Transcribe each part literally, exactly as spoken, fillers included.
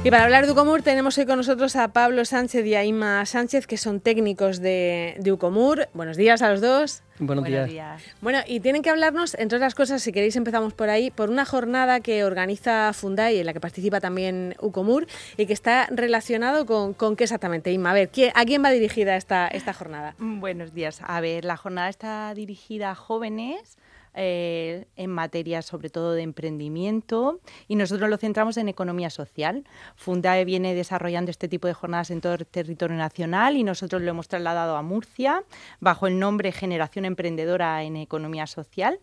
Y para hablar de Ucomur tenemos hoy con nosotros a Pablo Sánchez y a Inma Sánchez, que son técnicos de, de Ucomur. Buenos días a los dos. Buenos, Buenos días. días. Bueno, y tienen que hablarnos, entre otras cosas, si queréis empezamos por ahí, por una jornada que organiza Fundae, en la que participa también Ucomur, y que está relacionado con, con qué exactamente, Inma. A ver, ¿quién, ¿a quién va dirigida esta, esta jornada? Buenos días. A ver, la jornada está dirigida a jóvenes eh, en materia sobre todo de emprendimiento, y nosotros lo centramos en economía social. Fundae viene desarrollando este tipo de jornadas en todo el territorio nacional y nosotros lo hemos trasladado a Murcia bajo el nombre Generación Emprendedora en Economía Social.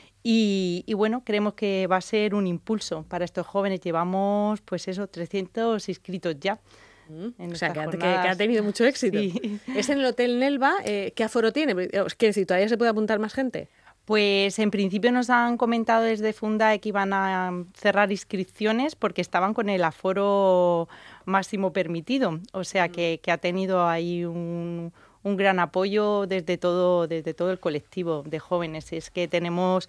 Y, y bueno, creemos que va a ser un impulso para estos jóvenes. Llevamos, pues eso, trescientos inscritos ya. Mm, o sea, que ha, que, que ha tenido mucho éxito. Sí. Es en el Hotel Nelva. Eh, ¿Qué aforo tiene? Quiero decir, ¿todavía se puede apuntar más gente? Pues en principio nos han comentado desde Fundae que iban a cerrar inscripciones porque estaban con el aforo máximo permitido. O sea, que, que ha tenido ahí un... un gran apoyo desde todo, desde todo el colectivo de jóvenes. Es que tenemos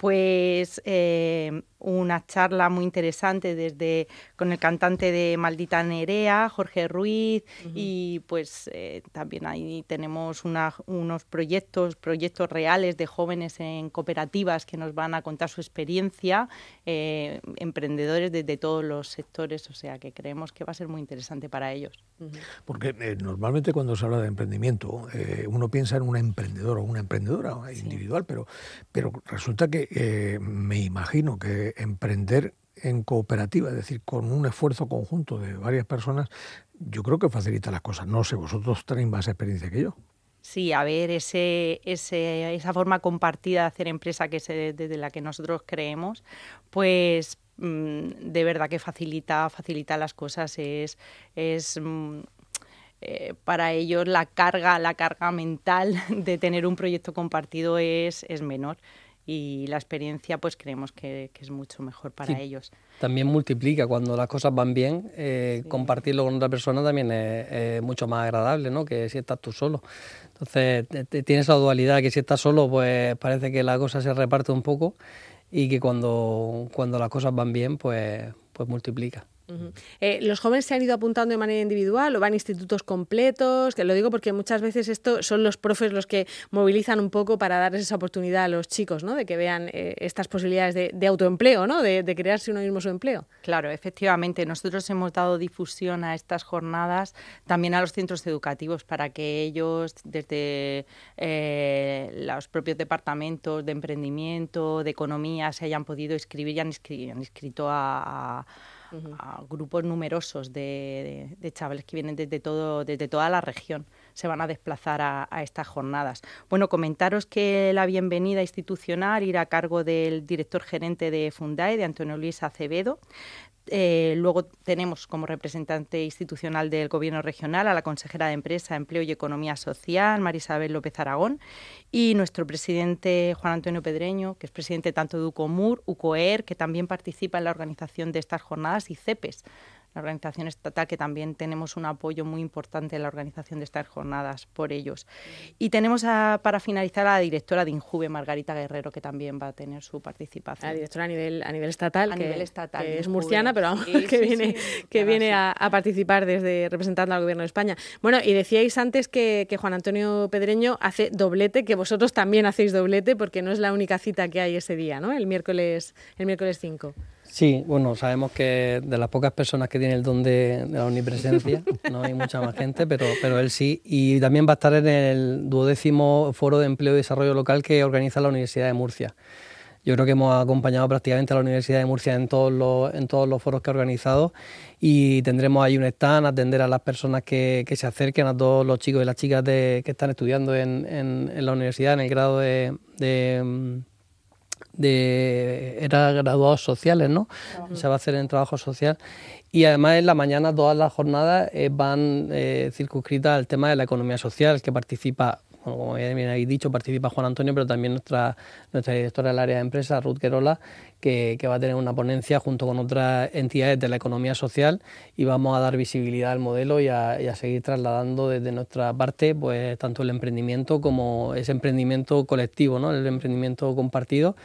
pues eh, una charla muy interesante desde con el cantante de Maldita Nerea, Jorge Ruiz, uh-huh. y pues eh, también ahí tenemos una, unos proyectos, proyectos reales de jóvenes en cooperativas que nos van a contar su experiencia, eh, emprendedores desde todos los sectores, o sea que creemos que va a ser muy interesante para ellos. Uh-huh. Porque eh, normalmente cuando se habla de emprendimiento, Eh, uno piensa en un emprendedor o una emprendedora individual, sí. pero, pero resulta que eh, me imagino que emprender en cooperativa, es decir, con un esfuerzo conjunto de varias personas, yo creo que facilita las cosas. No sé, vosotros tenéis más experiencia que yo. Sí, a ver, ese, ese, esa forma compartida de hacer empresa que es desde la que nosotros creemos, pues mmm, de verdad que facilita, facilita las cosas, es... es mmm, Eh, para ellos la carga, la carga mental de tener un proyecto compartido es, es menor y la experiencia pues creemos que, que es mucho mejor para sí, ellos. También multiplica cuando las cosas van bien, eh, sí. Compartirlo con otra persona también es, es mucho más agradable, ¿no?, que si estás tú solo. Entonces tienes la dualidad que si estás solo pues parece que la cosa se reparte un poco y que cuando, cuando las cosas van bien pues, pues multiplica. Uh-huh. Eh, ¿Los jóvenes se han ido apuntando de manera individual o van a institutos completos? Que lo digo porque muchas veces esto son los profes los que movilizan un poco para darles esa oportunidad a los chicos, ¿no?, de que vean eh, estas posibilidades de, de autoempleo, ¿no?, de, de crearse uno mismo su empleo. Claro, efectivamente. Nosotros hemos dado difusión a estas jornadas también a los centros educativos para que ellos desde eh, los propios departamentos de emprendimiento, de economía, se hayan podido inscribir y han, inscri- han inscrito a... a a grupos numerosos de, de, de chavales que vienen desde todo desde toda la región, se van a desplazar a, a estas jornadas. Bueno, comentaros que la bienvenida institucional irá a cargo del director gerente de Fundae, de Antonio Luis Acevedo. Eh, luego tenemos como representante institucional del Gobierno regional a la consejera de Empresa, Empleo y Economía Social, María Isabel López Aragón, y nuestro presidente Juan Antonio Pedreño, que es presidente tanto de Ucomur, UCOER, que también participa en la organización de estas jornadas, y CEPES, la organización estatal, que también tenemos un apoyo muy importante en la organización de estas jornadas por ellos. Y tenemos a, para finalizar a la directora de INJUVE, Margarita Guerrero, que también va a tener su participación. La directora a nivel, a nivel estatal, a que, nivel estatal, que es INJUVE, murciana, pero vamos, sí, que sí, viene, sí, que claro, viene sí. a, a participar desde representando al Gobierno de España. Bueno, y decíais antes que, que Juan Antonio Pedreño hace doblete, que vosotros también hacéis doblete, porque no es la única cita que hay ese día, ¿no?, el miércoles, el miércoles cinco. Sí, bueno, sabemos que de las pocas personas que tiene el don de, de la omnipresencia, no hay mucha más gente, pero, pero él sí. Y también va a estar en el duodécimo Foro de Empleo y Desarrollo Local que organiza la Universidad de Murcia. Yo creo que hemos acompañado prácticamente a la Universidad de Murcia en todos los, en todos los foros que ha organizado y tendremos ahí un stand, atender a las personas que, que se acerquen, a todos los chicos y las chicas de, que están estudiando en, en, en la universidad, en el grado de... de de era graduados sociales, ¿no? Uh-huh. Se va a hacer en trabajo social y además en la mañana todas las jornadas eh, van eh, circunscritas al tema de la economía social, que participa, bueno, como bien habéis dicho, participa Juan Antonio, pero también nuestra, nuestra directora del área de empresa, Ruth Querola, que, que va a tener una ponencia junto con otras entidades de la economía social y vamos a dar visibilidad al modelo y a, y a seguir trasladando desde nuestra parte pues tanto el emprendimiento como ese emprendimiento colectivo, ¿no?, el emprendimiento compartido,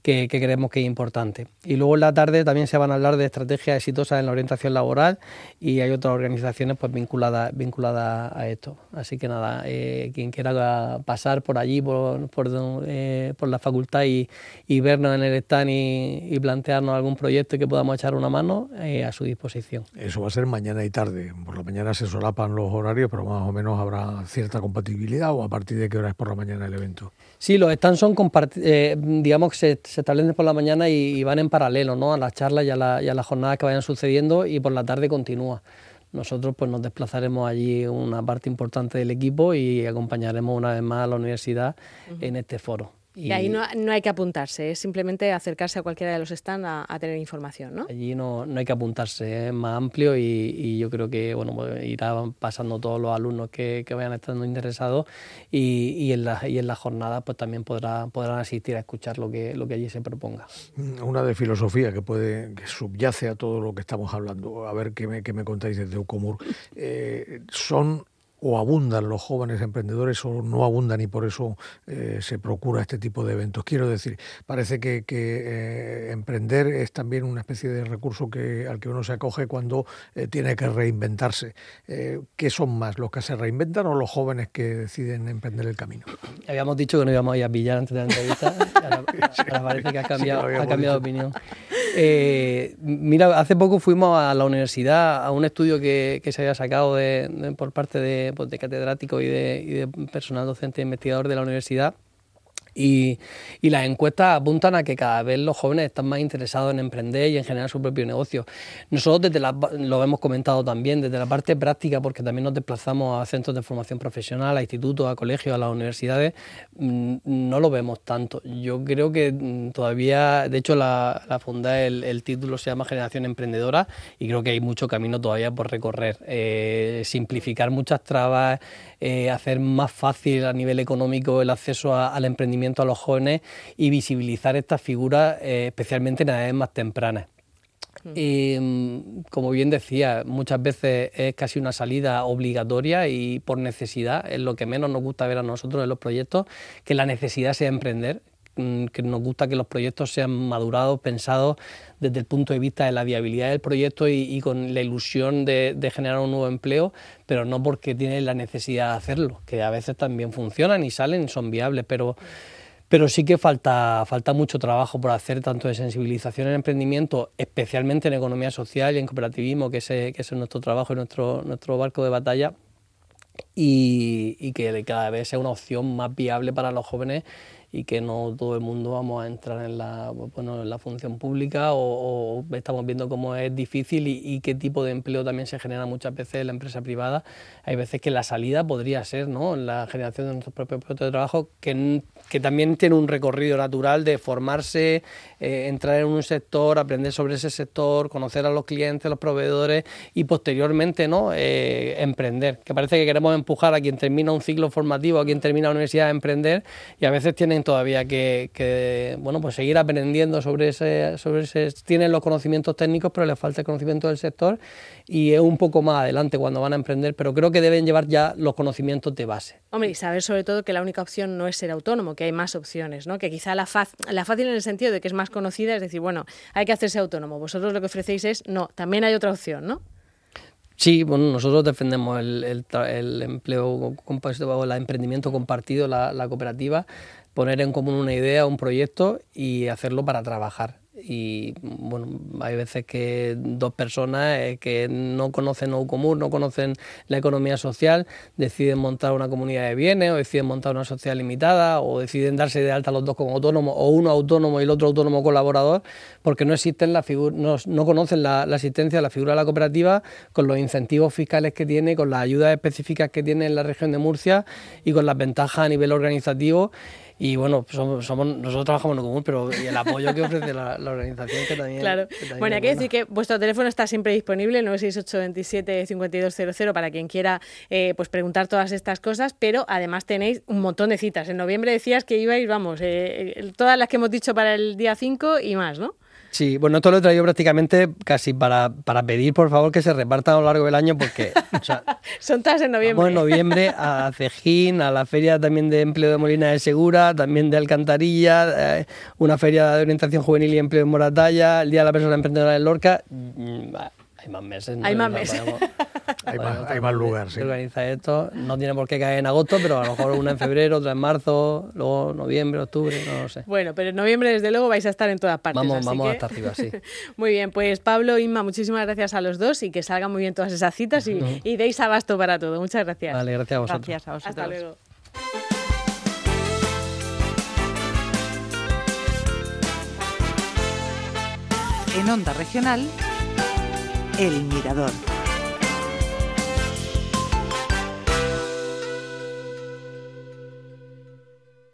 que, que creemos que es importante. Y luego en la tarde también se van a hablar de estrategias exitosas en la orientación laboral y hay otras organizaciones pues vinculadas vinculadas a esto. Así que nada, eh, quien quiera pasar por allí, por, por, eh, por la facultad y, y vernos en el stand y, y plantearnos algún proyecto y que podamos echar una mano, eh, a su disposición. Eso va a ser mañana y tarde. Por la mañana se solapan los horarios, pero más o menos habrá cierta compatibilidad. ¿O a partir de qué hora es por la mañana el evento? Sí, los stands son, eh, digamos que se, se establecen por la mañana y, y van en paralelo, ¿no?, a las charlas y a, la, y a las jornadas que vayan sucediendo, y por la tarde continúa. Nosotros pues nos desplazaremos allí una parte importante del equipo y acompañaremos una vez más a la universidad uh-huh. en este foro. Y, y ahí no, no hay que apuntarse, es simplemente acercarse a cualquiera de los stands a, a tener información, ¿no? Allí no, no hay que apuntarse, es más amplio y, y yo creo que bueno, pues irán pasando todos los alumnos que, que vayan estando interesados y, y en las y en la jornada pues también podrá, podrán asistir a escuchar lo que, lo que allí se proponga. Una de filosofía que puede que subyace a todo lo que estamos hablando, a ver qué me, qué me contáis desde Ucomur, eh, son... o abundan los jóvenes emprendedores o no abundan y por eso eh, se procura este tipo de eventos. Quiero decir, parece que, que eh, emprender es también una especie de recurso que, al que uno se acoge cuando eh, tiene que reinventarse. Eh, ¿Qué son más, los que se reinventan o los jóvenes que deciden emprender el camino? Habíamos dicho que no íbamos a ir a pillar antes de la entrevista, ahora, ahora parece que ha cambiado, sí, ha cambiado de opinión. Eh, mira, hace poco fuimos a la universidad a un estudio que, que se había sacado de, de, por parte de, pues de catedráticos y de, y de personal docente e investigador de la universidad. Y, y las encuestas apuntan a que cada vez los jóvenes están más interesados en emprender y en generar su propio negocio. Nosotros desde la, lo hemos comentado también, desde la parte práctica, porque también nos desplazamos a centros de formación profesional, a institutos, a colegios, a las universidades, no lo vemos tanto. Yo creo que todavía, de hecho la, la funda, el, el título se llama Generación Emprendedora y creo que hay mucho camino todavía por recorrer. Eh, simplificar muchas trabas, eh, hacer más fácil a nivel económico el acceso a, al emprendimiento a los jóvenes y visibilizar estas figuras, eh, especialmente en edades más tempranas. Mm. Y, como bien decía, muchas veces es casi una salida obligatoria y por necesidad, es lo que menos nos gusta ver a nosotros en los proyectos, que la necesidad sea emprender, que nos gusta que los proyectos sean madurados, pensados desde el punto de vista de la viabilidad del proyecto y, y con la ilusión de, de generar un nuevo empleo, pero no porque tienen la necesidad de hacerlo, que a veces también funcionan y salen y son viables, pero, pero sí que falta, falta mucho trabajo por hacer, tanto de sensibilización en emprendimiento, especialmente en economía social y en cooperativismo, que ese, que ese es nuestro trabajo y nuestro, nuestro barco de batalla, y, y que cada vez sea una opción más viable para los jóvenes y que no todo el mundo vamos a entrar en la, bueno, en la función pública o, o estamos viendo cómo es difícil y, y qué tipo de empleo también se genera muchas veces en la empresa privada. Hay veces que la salida podría ser, ¿no?, la generación de nuestros propios puestos de trabajo, que, que también tiene un recorrido natural de formarse, eh, entrar en un sector, aprender sobre ese sector, conocer a los clientes, a los proveedores y posteriormente, ¿no?, eh, emprender. Que parece que queremos empujar a quien termina un ciclo formativo, a quien termina la universidad a emprender, y a veces tienen todavía que, que bueno, pues seguir aprendiendo sobre ese, sobre ese, tienen los conocimientos técnicos, pero les falta el conocimiento del sector y es un poco más adelante cuando van a emprender, pero creo que deben llevar ya los conocimientos de base. Hombre, y saber sobre todo que la única opción no es ser autónomo, que hay más opciones, ¿no? Que quizá la, faz, la fácil en el sentido de que es más conocida, es decir, bueno, hay que hacerse autónomo. Vosotros lo que ofrecéis es, no, también hay otra opción, ¿no? Sí, bueno, nosotros defendemos el, el, el empleo compartido, el emprendimiento compartido, la, la cooperativa, poner en común una idea, un proyecto y hacerlo para trabajar. Y bueno, hay veces que dos personas eh, que no conocen Ucomur, no conocen la economía social, deciden montar una comunidad de bienes o deciden montar una sociedad limitada o deciden darse de alta los dos como autónomos o uno autónomo y el otro autónomo colaborador, porque no existen la figura, no, no conocen la, la existencia de la figura de la cooperativa con los incentivos fiscales que tiene, con las ayudas específicas que tiene en la región de Murcia y con las ventajas a nivel organizativo. Y bueno, somos, somos, nosotros trabajamos en Ucomur, pero y el apoyo que ofrece la, la organización que también... Claro. Que también bueno, hay que decir que vuestro teléfono está siempre disponible, nueve seis ocho veintisiete cincuenta y dos cero cero, para quien quiera eh, pues preguntar todas estas cosas, pero además tenéis un montón de citas. En noviembre decías que ibais, vamos, eh, todas las que hemos dicho para el día cinco y más, ¿no? Sí, bueno, esto lo he traído prácticamente casi para, para pedir, por favor, que se repartan a lo largo del año porque... O sea, son todas en noviembre. Vamos en noviembre a Cejín, a la feria también de empleo de Molina de Segura, también de Alcantarilla, eh, una feria de orientación juvenil y empleo en Moratalla, el Día de la Persona Emprendedora en Lorca. Mm, hay más meses. ¿no? Hay más meses. Podemos, hay, más, hay más lugar, sí. Se organiza esto, no tiene por qué caer en agosto, pero a lo mejor una en febrero, otra en marzo, luego noviembre, octubre, no lo sé. Bueno, pero en noviembre desde luego vais a estar en todas partes. Vamos, así vamos que... hasta arriba, sí. Muy bien, pues Pablo, Inma, muchísimas gracias a los dos y que salgan muy bien todas esas citas y, uh-huh. y deis abasto para todo. Muchas gracias. Vale, gracias a vosotros. Gracias a vosotros. Hasta luego. En Onda Regional, El Mirador.